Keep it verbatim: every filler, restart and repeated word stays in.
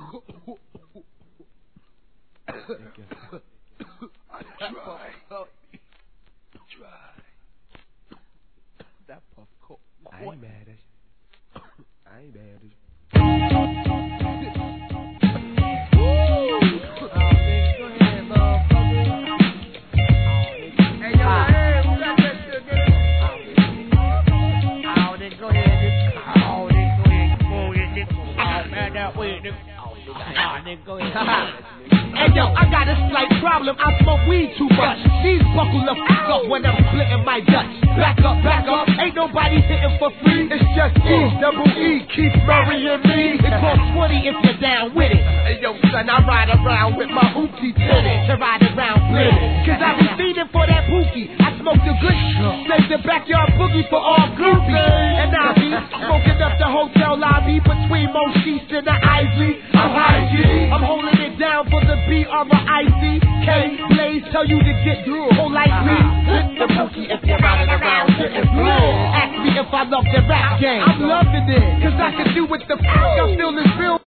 Try. Try. That puff coat. I ain't mad at you. I ain't mad at you. Hey yo, I got a slight problem. I smoke weed too much. These buckle the f up when I'm splitting my Dutch. Back up, back up. Ain't nobody hitting for free. It's just E, double E, keep marrying me. It costs twenty if you're down with it. Hey yo, son, I ride around with my hoopty tinted to ride around blitted. Cause I be feeding for that pookie. I smoke the good shit. Save the backyard boogie for all groupies. And I be smoking up the hotel lobby between Mo Sheets and the Isley. I'm high G. I'm holding it down for the B R I C K. Blaze tell you to get through. Whole like me. Hit the pookie if you're riding around getting blue. Ask me if I love the rap game. I'm loving it. Cause I can do what the fuck I feel is real.